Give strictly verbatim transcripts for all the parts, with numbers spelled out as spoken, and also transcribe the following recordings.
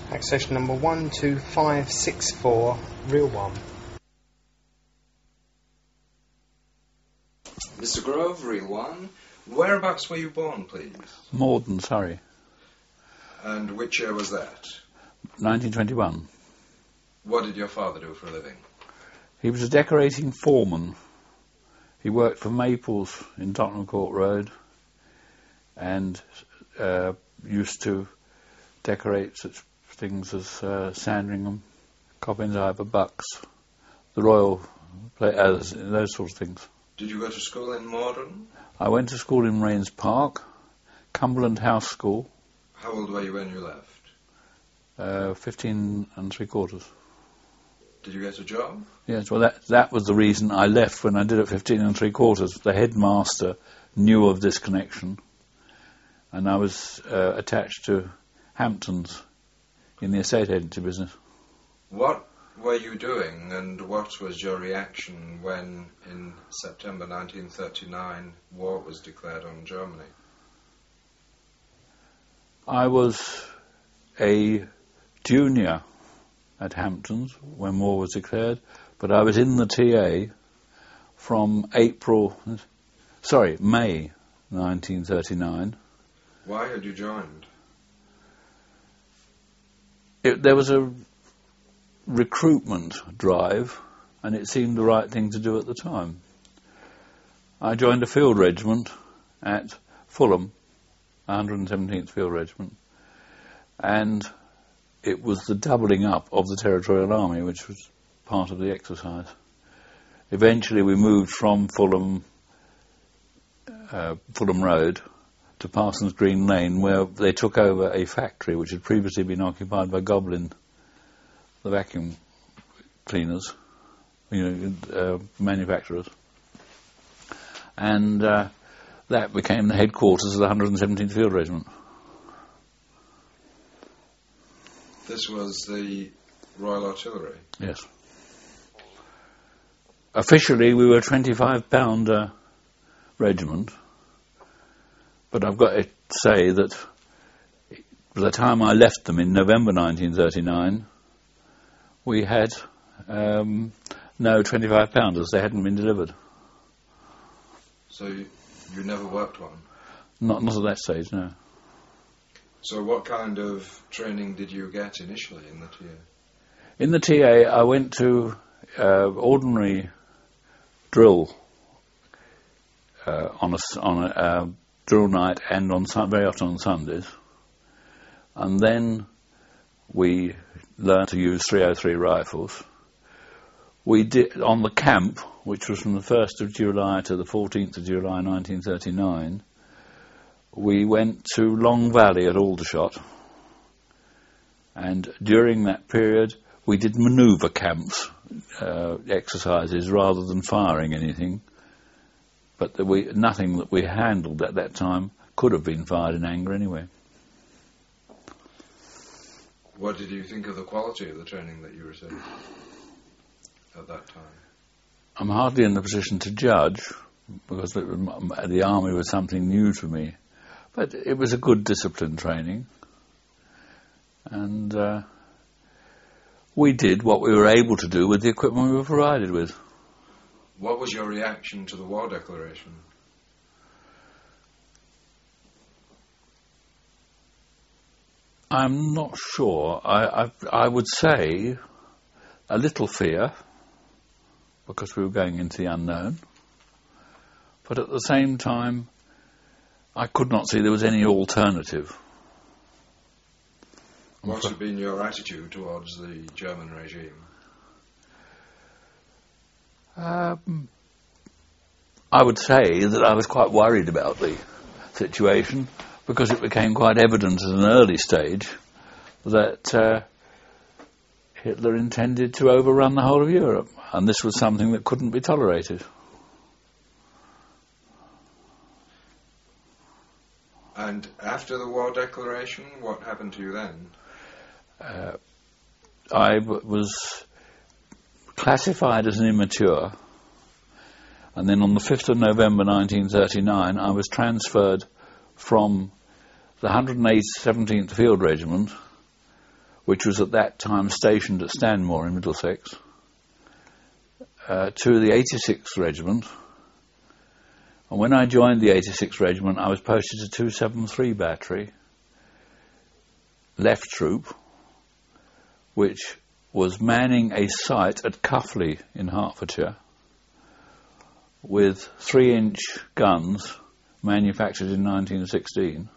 Accession number one two five six four, real one. Mister Grove, real one. Whereabouts were you born, please? Morden, Surrey. And which year was that? nineteen twenty-one. What did your father do for a living? He was a decorating foreman. He worked for Maples in Tottenham Court Road and uh, used to decorate such things as uh, Sandringham, Coppins Ivor, Bucks, the Royal, play, uh, those sorts of things. Did you go to school in Morden? I went to school in Rains Park, Cumberland House School. How old were you when you left? Uh, fifteen and three quarters. Did you get a job? Yes, well that that was the reason I left when I did it fifteen and three quarters. The headmaster knew of this connection, and I was uh, attached to Hamptons in the estate agency business. What were you doing, and what was your reaction when, in September nineteen thirty-nine, war was declared on Germany? I was a junior at Hamptons when war was declared, but I was in the T A from April, sorry, May nineteen thirty-nine. Why had you joined? It, there was a recruitment drive, and it seemed the right thing to do at the time. I joined a field regiment at Fulham, one hundred seventeenth Field Regiment, and it was the doubling up of the Territorial Army, which was part of the exercise. Eventually we moved from Fulham, uh, Fulham Road to Parsons Green Lane, where they took over a factory which had previously been occupied by Goblin, the vacuum cleaners, you know, uh, manufacturers. And uh, that became the headquarters of the one hundred seventeenth Field Regiment. This was the Royal Artillery? Yes. Officially, we were a twenty-five pounder regiment, but I've got to say that by the time I left them in November nineteen thirty-nine, we had um, no twenty-five pounders. They hadn't been delivered. So you, you never worked one? Not, not at that stage, no. So what kind of training did you get initially in the T A? In the T A, I went to uh, ordinary drill uh, on a, on a uh, drill night and on sun- very often on Sundays. And then we learned to use three oh three rifles. We did, on the camp, which was from the first of July to the fourteenth of July nineteen thirty-nine, we went to Long Valley at Aldershot, and during that period we did manoeuvre camps, uh, exercises rather than firing anything, but that we, nothing that we handled at that time could have been fired in anger anyway. What did you think of the quality of the training that you received at that time? I'm hardly in the position to judge, because the, the army was something new to me. But it was a good discipline training, and uh, we did what we were able to do with the equipment we were provided with. What was your reaction to the war declaration? I'm not sure. I, I, I would say a little fear, because we were going into the unknown, but at the same time I could not see there was any alternative. What had been your attitude towards the German regime? Um, I would say that I was quite worried about the situation, because it became quite evident at an early stage that uh, Hitler intended to overrun the whole of Europe, and this was something that couldn't be tolerated. And after the war declaration, what happened to you then? Uh, I w- was classified as an immature, and then on the fifth of November nineteen thirty-nine I was transferred from the one hundred seventeenth Field Regiment, which was at that time stationed at Stanmore in Middlesex, uh, to the eighty-sixth Regiment. And when I joined the eighty-sixth Regiment, I was posted to two seventy-three Battery, Left Troop, which was manning a site at Cuffley in Hertfordshire with three-inch guns manufactured in nineteen sixteen,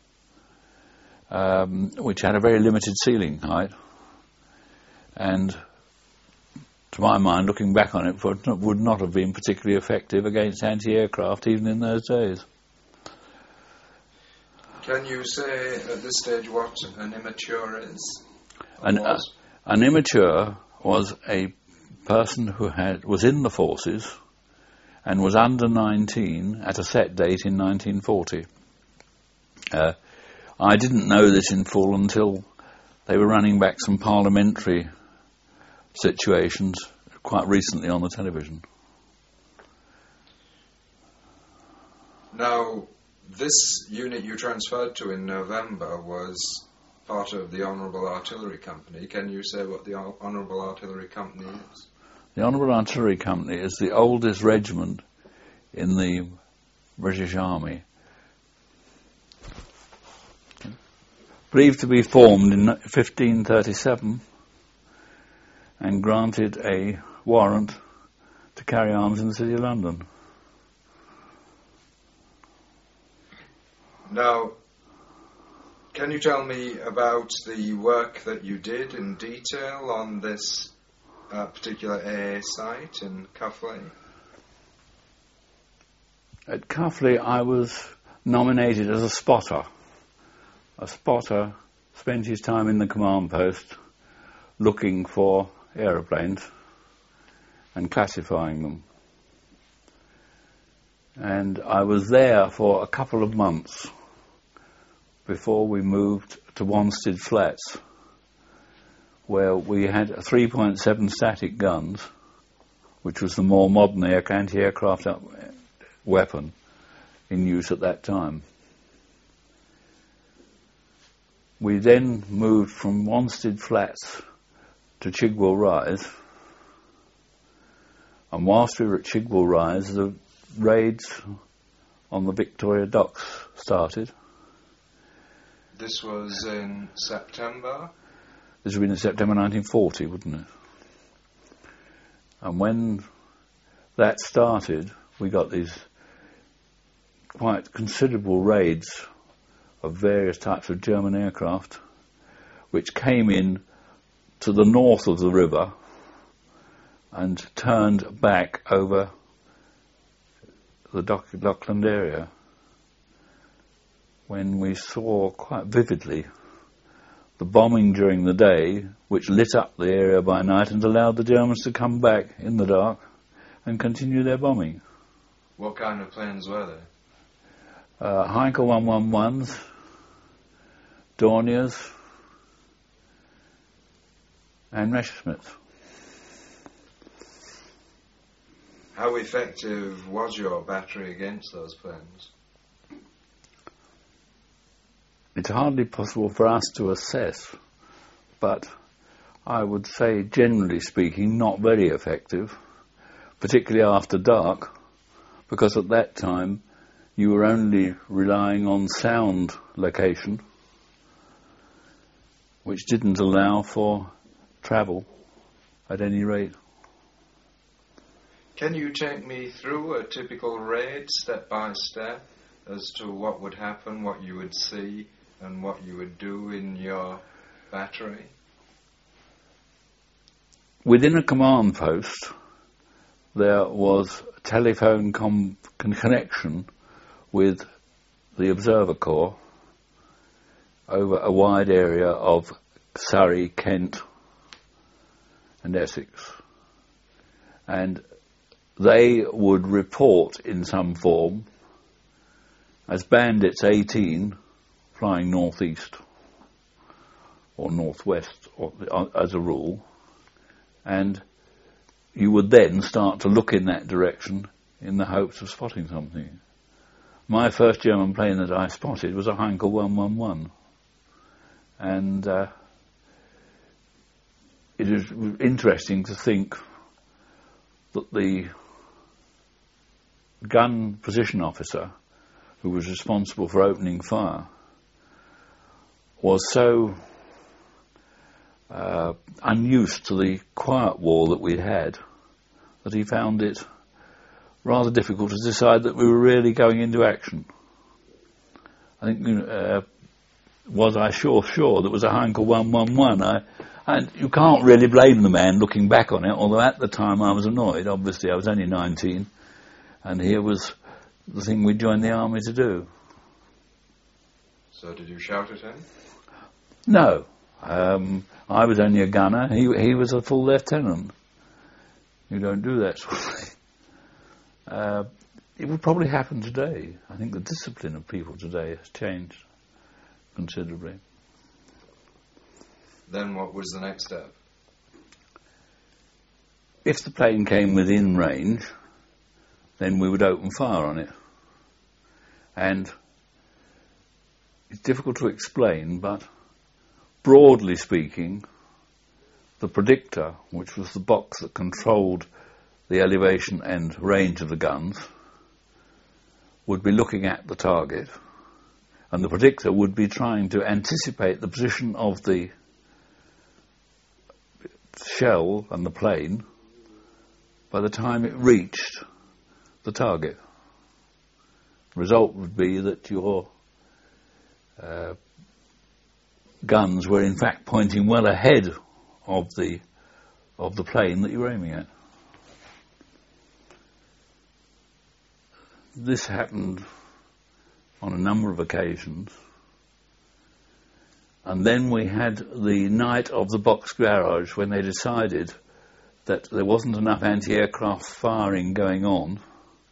um, which had a very limited ceiling height, and to my mind, looking back on it, would not have been particularly effective against anti-aircraft even in those days. Can you say at this stage what an immature is? An, uh, an immature was a person who had was in the forces and was under nineteen at a set date in nineteen forty. Uh, I didn't know this in full until they were running back some parliamentary situations quite recently on the television. Now, this unit you transferred to in November was part of the Honourable Artillery Company. Can you say what the Honourable Artillery Company is? The Honourable Artillery Company is the oldest regiment in the British Army. Believed to be formed in fifteen thirty-seven and granted a warrant to carry arms in the City of London. Now, can you tell me about the work that you did in detail on this uh, particular A A site in Cuffley? At Cuffley, I was nominated as a spotter. A spotter spent his time in the command post looking for aeroplanes and classifying them. And I was there for a couple of months before we moved to Wanstead Flats, where we had a three point seven static guns, which was the more modern air anti-aircraft weapon in use at that time. We then moved from Wanstead Flats to Chigwell Rise, and whilst we were at Chigwell Rise, the raids on the Victoria Docks started. This was in September? This would have been in September nineteen forty, wouldn't it? And when that started, we got these quite considerable raids of various types of German aircraft, which came in to the north of the river and turned back over the Dock- Dockland area, when we saw quite vividly the bombing during the day, which lit up the area by night and allowed the Germans to come back in the dark and continue their bombing. What kind of planes were they? Uh, Heinkel one eleves, Dorniers, and Messerschmitts. How effective was your battery against those planes? It's hardly possible for us to assess, but I would say, generally speaking, not very effective, particularly after dark, because at that time you were only relying on sound location, which didn't allow for travel at any rate. Can you take me through a typical raid, step by step, as to what would happen, what you would see, and what you would do in your battery? Within a command post, there was a telephone com- connection with the Observer Corps over a wide area of Surrey, Kent, and Essex. And they would report in some form as Bandits eighteen flying northeast or northwest or, uh, as a rule, and you would then start to look in that direction in the hopes of spotting something. My first German plane that I spotted was a Heinkel one eleven, and uh, it is interesting to think that the gun position officer who was responsible for opening fire was so uh, unused to the quiet war that we had that he found it rather difficult to decide that we were really going into action. I think, uh, was I sure, sure there was a Heinkel one one one? I, and you can't really blame the man looking back on it, although at the time I was annoyed. Obviously I was only nineteen, and here was the thing we joined the army to do. So did you shout at him? No. Um, I was only a gunner. He, he was a full lieutenant. You don't do that sort of thing. Uh, it would probably happen today. I think the discipline of people today has changed considerably. Then what was the next step? If the plane came within range, then we would open fire on it. And it's difficult to explain, but broadly speaking, the predictor, which was the box that controlled the elevation and range of the guns, would be looking at the target, and the predictor would be trying to anticipate the position of the shell and the plane by the time it reached the target. The result would be that your uh, guns were in fact pointing well ahead of the of the plane that you were aiming at. This happened on a number of occasions, and then we had the night of the box barrage when they decided that there wasn't enough anti-aircraft firing going on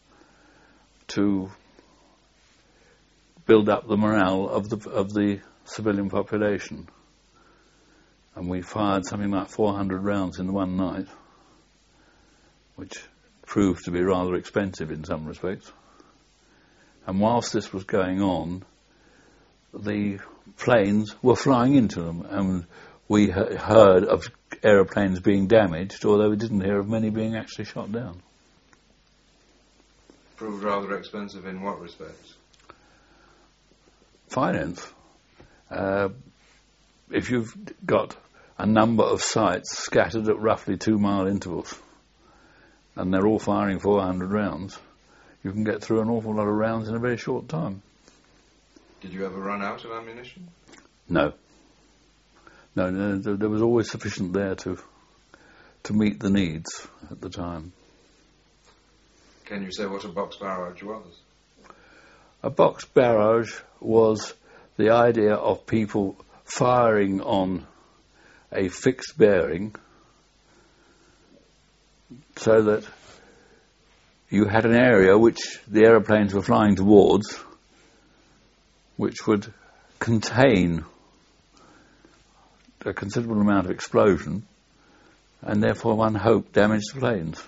to build up the morale of the of the civilian population, and we fired something like four hundred rounds in one night, which proved to be rather expensive in some respects. And whilst this was going on, the planes were flying into them, and we he- heard of aeroplanes being damaged, although we didn't hear of many being actually shot down. Proved rather expensive in what respects? Finance. Uh, if you've got a number of sites scattered at roughly two mile intervals, and they're all firing four hundred rounds, you can get through an awful lot of rounds in a very short time. Did you ever run out of ammunition? No. No, no, there, there was always sufficient there to to meet the needs at the time. Can you say what a box barrage was? A box barrage was the idea of people firing on a fixed bearing so that you had an area which the aeroplanes were flying towards, which would contain a considerable amount of explosion, and therefore one hoped damage the planes.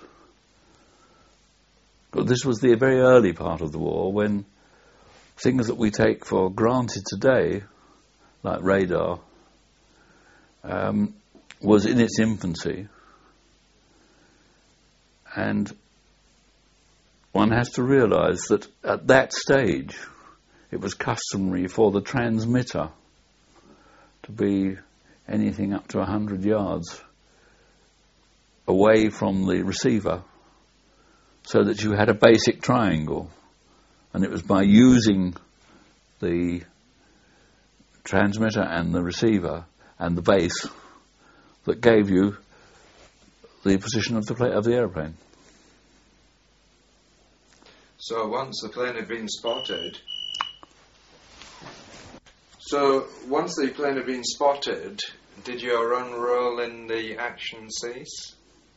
But this was the very early part of the war, when things that we take for granted today, like radar, um, was in its infancy. And one has to realise that at that stage it was customary for the transmitter to be anything up to one hundred yards away from the receiver, so that you had a basic triangle, and it was by using the transmitter and the receiver and the base that gave you the position of the pla- of the aeroplane. So once the plane had been spotted, so once the plane had been spotted, did your own role in the action cease?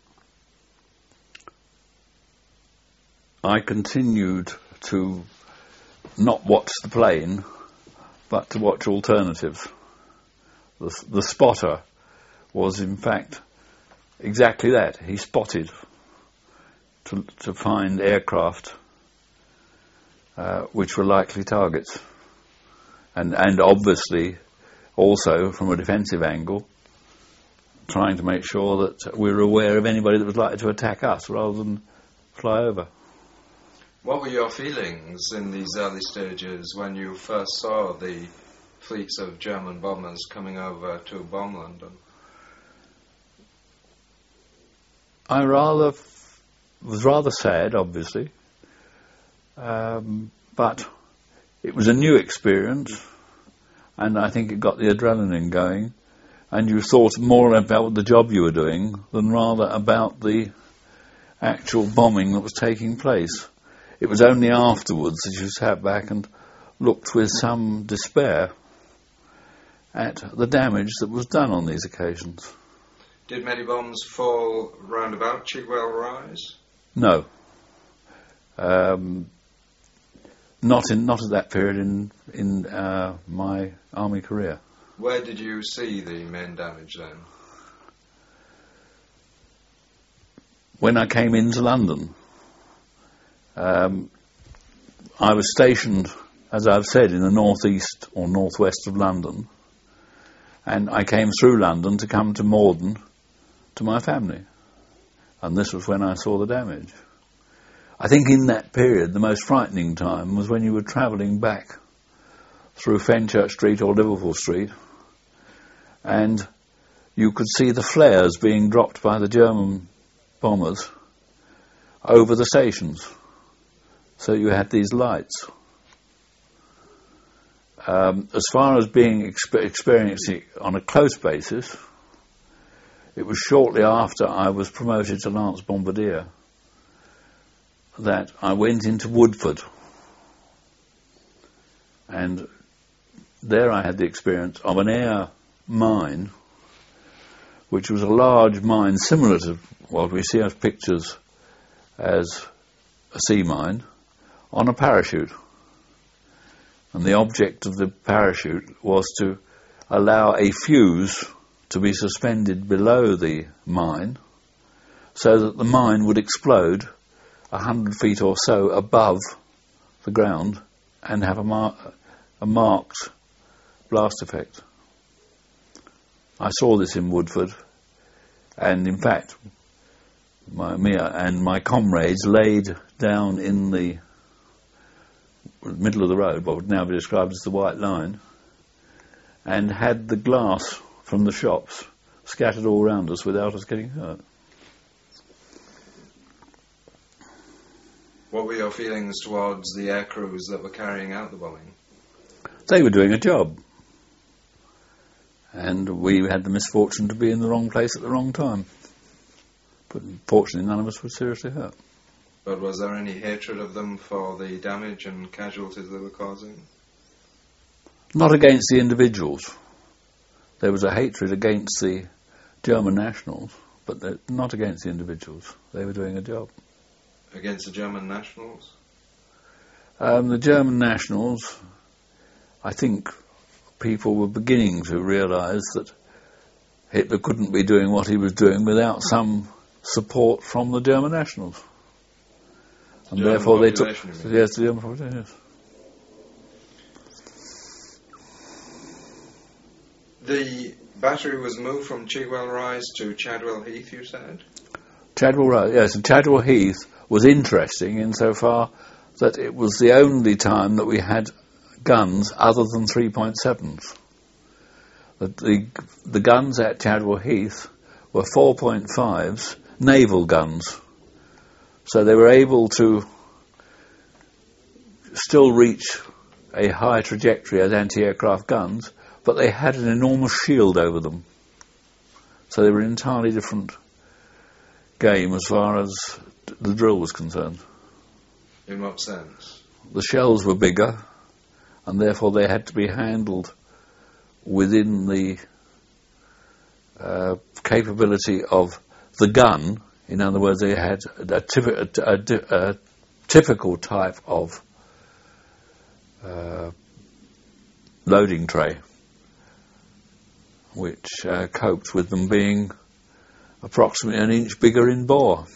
I continued to not watch the plane, but to watch alternatives. The, the spotter was in fact exactly that. He spotted to, to find aircraft uh, which were likely targets. And, and obviously also from a defensive angle, trying to make sure that we were aware of anybody that was likely to attack us rather than fly over. What were your feelings in these early stages when you first saw the fleets of German bombers coming over to bomb London? I rather f- was rather sad, obviously, um, but it was a new experience, and I think it got the adrenaline going, and you thought more about the job you were doing than rather about the actual bombing that was taking place. It was only afterwards that you sat back and looked with some despair at the damage that was done on these occasions. Did many bombs fall round about Chigwell Rise? No. Um, not in not at that period in in uh, my army career. Where did you see the main damage then? When I came into London, um, I was stationed, as I've said, in the northeast or northwest of London, and I came through London to come to Morden to my family, and this was when I saw the damage. I think in that period the most frightening time was when you were travelling back through Fenchurch Street or Liverpool Street, and you could see the flares being dropped by the German bombers over the stations. So you had these lights. Um, as far as being exp- experiencing it on a close basis, it was shortly after I was promoted to Lance Bombardier that I went into Woodford, and there I had the experience of an air mine, which was a large mine similar to what we see as pictures as a sea mine, on a parachute. And the object of the parachute was to allow a fuse to be suspended below the mine so that the mine would explode a hundred feet or so above the ground and have a, mar- a marked blast effect. I saw this in Woodford, and in fact my, me and my comrades laid down in the middle of the road, what would now be described as the White Line, and had the glass from the shops scattered all round us without us getting hurt. What were your feelings towards the air crews that were carrying out the bombing? They were doing a job, and we had the misfortune to be in the wrong place at the wrong time. But fortunately none of us were seriously hurt. But was there any hatred of them for the damage and casualties they were causing? Not against the individuals. There was a hatred against the German nationals, but not against the individuals. They were doing a job. Against the German nationals? Um, the German nationals, I think people were beginning to realise that Hitler couldn't be doing what he was doing without some support from the German nationals. And German therefore they took... Yes, the German population, yes. The battery was moved from Chigwell Rise to Chadwell Heath, you said? Chadwell Rise, yes, and Chadwell Heath was interesting insofar that it was the only time that we had guns other than three point sevens. The, the, the guns at Chadwell Heath were four point fives, naval guns. So they were able to still reach a high trajectory as anti-aircraft guns, but they had an enormous shield over them. So they were an entirely different game as far as the drill was concerned. In what sense? The shells were bigger, and therefore they had to be handled within the uh, capability of the gun. In other words, they had a, typ- a, a, a typical type of uh, loading tray, which uh, coped with them being approximately an inch bigger in bore.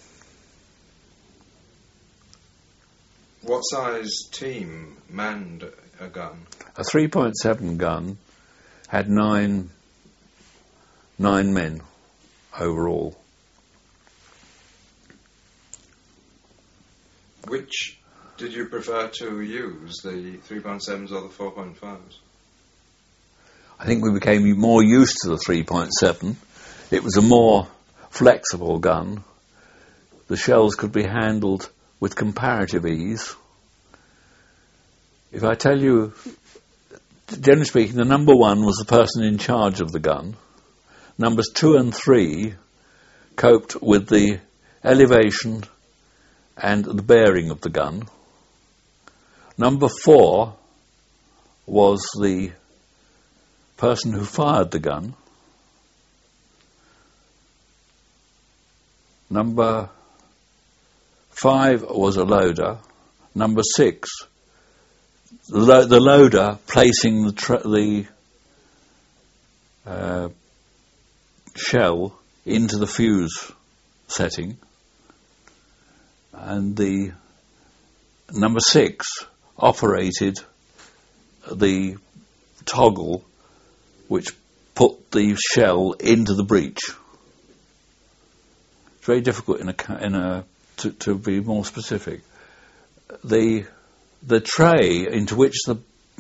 What size team manned a gun? A three point seven gun had nine nine men. overall. Which did you prefer to use, the three point sevens or the four point fives? I think we became more used to the three point seven. It was a more flexible gun. The shells could be handled with comparative ease. If I tell you, generally speaking, the number one was the person in charge of the gun. Numbers two and three coped with the elevation and the bearing of the gun. Number four was the person who fired the gun. Number five was a loader. Number six, the, lo- the loader placing the, tra- the uh, shell into the fuse setting. And the number six operated the toggle which put the shell into the breech. It's very difficult in a in a to, to be more specific. The the tray into which the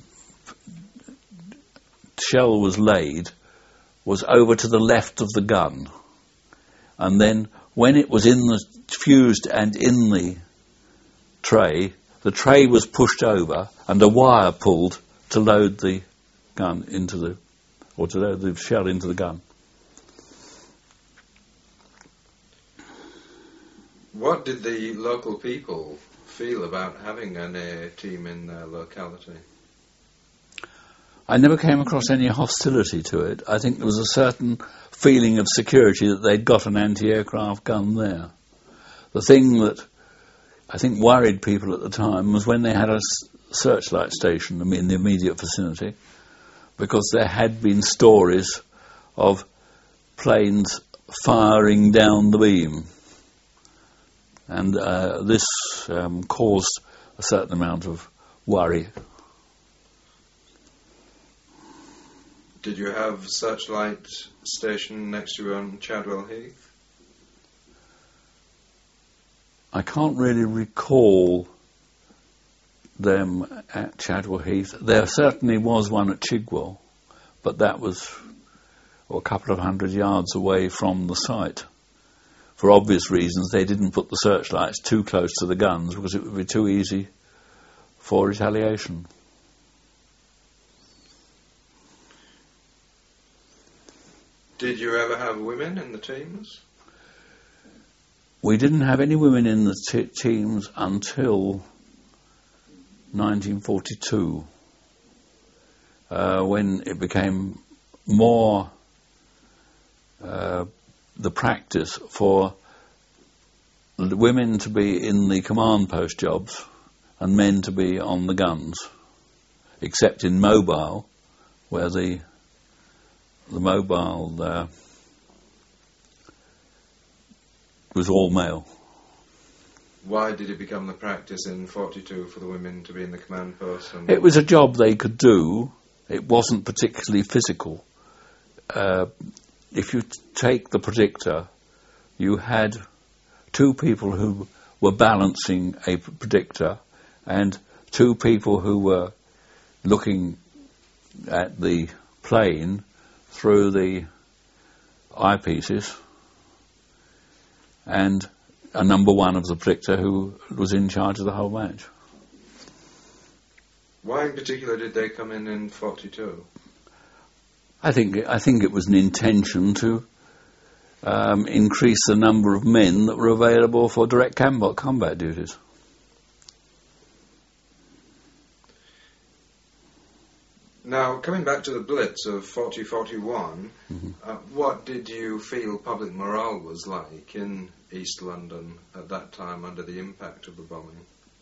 shell was laid was over to the left of the gun, and then when it was in the fused and in the tray, the tray was pushed over and a wire pulled to load the gun into the, or to load the shell into the gun. What did the local people feel about having an air team in their locality? I never came across any hostility to it. I think there was a certain feeling of security that they'd got an anti-aircraft gun there. The thing that I think worried people at the time was when they had a s- searchlight station in the immediate vicinity, because there had been stories of planes firing down the beam. And uh, this um, caused a certain amount of worry. Did you have searchlight station next to you on Chadwell Heath? I can't really recall them at Chadwell Heath. There certainly was one at Chigwell, but that was well, a couple of hundred yards away from the site. For obvious reasons, they didn't put the searchlights too close to the guns because it would be too easy for retaliation. Did you ever have women in the teams? We didn't have any women in the t- teams until nineteen forty-two, uh, when it became more uh, the practice for the women to be in the command post jobs and men to be on the guns, except in mobile, where the the mobile uh, was all male. Why did it become the practice in forty-two for the women to be in the command post? And It was a job they could do. It wasn't particularly physical. Uh, if you t- take the predictor, you had two people who were balancing a p- predictor and two people who were looking at the plane through the eyepieces, and a number one of the predictor who was in charge of the whole match. Why in particular did they come in in forty-two? I think I think it was an intention to um, increase the number of men that were available for direct combat, combat duties. Now, coming back to the Blitz of forty forty-one, Mm-hmm. uh, what did you feel public morale was like in East London at that time under the impact of the bombing?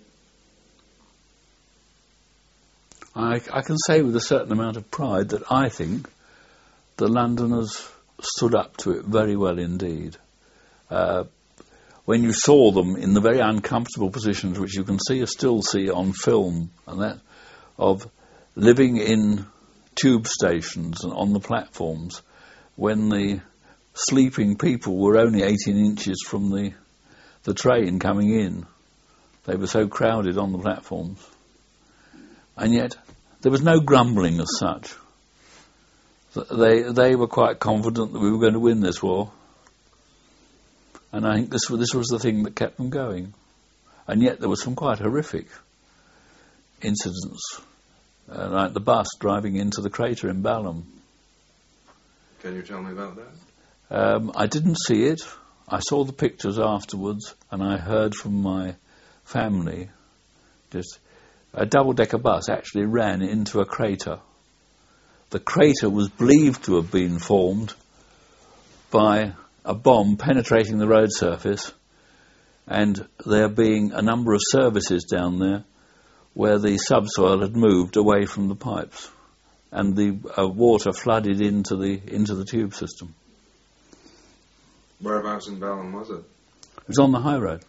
I, I can say with a certain amount of pride that I think the Londoners stood up to it very well indeed. Uh, when you saw them in the very uncomfortable positions, which you can see, still see on film, and that of living in tube stations and on the platforms, when the sleeping people were only eighteen inches from the the train coming in. They were so crowded on the platforms. And yet there was no grumbling as such. They they were quite confident that we were going to win this war. And I think this, this was the thing that kept them going. And yet there were some quite horrific incidents, uh, like the bus driving into the crater in Balham. Can you tell me about that? Um, I didn't see it. I saw the pictures afterwards, and I heard from my family just a double-decker bus actually ran into a crater. The crater was believed to have been formed by a bomb penetrating the road surface, and there being a number of services down there where the subsoil had moved away from the pipes, and the uh, water flooded into the into the tube system. Whereabouts in Balham was it? It was on the high road.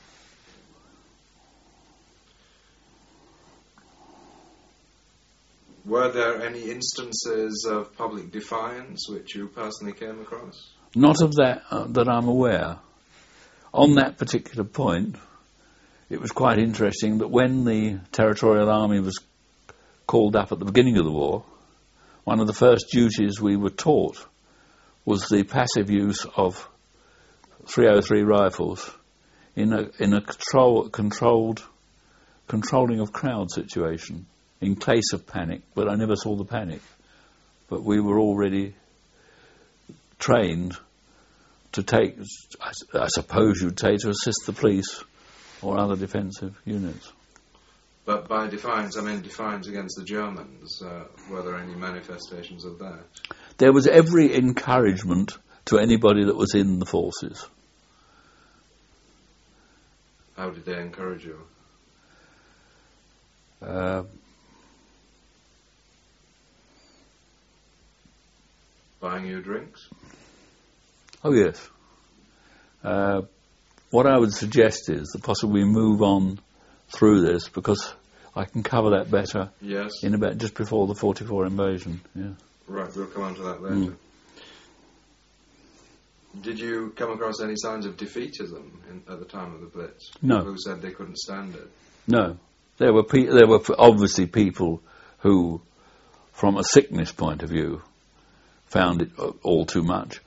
Were there any instances of public defiance which you personally came across? Not of that uh, that I'm aware. On that particular point, it was quite interesting that when the Territorial Army was called up at the beginning of the war, one of the first duties we were taught was the passive use of three oh three rifles in a in a control, controlled controlling of crowd situation in case of panic. But I never saw the panic. But we were already trained to take, I, I suppose you'd say, to assist the police or other defensive units. But by defiance, I mean defiance against the Germans. Uh, were there any manifestations of that? There was every encouragement to anybody that was in the forces. How did they encourage you? Uh, Buying you drinks? oh yes. Uh, what I would suggest is that possibly we move on through this, because I can cover that better Yes. in about just before the forty-four invasion. Yeah. Right, we'll come on to that later. Mm. Did you come across any signs of defeatism in, at the time of the Blitz? No. People who said they couldn't stand it? No, there were pe- there were obviously people who, from a sickness point of view, found it all too much.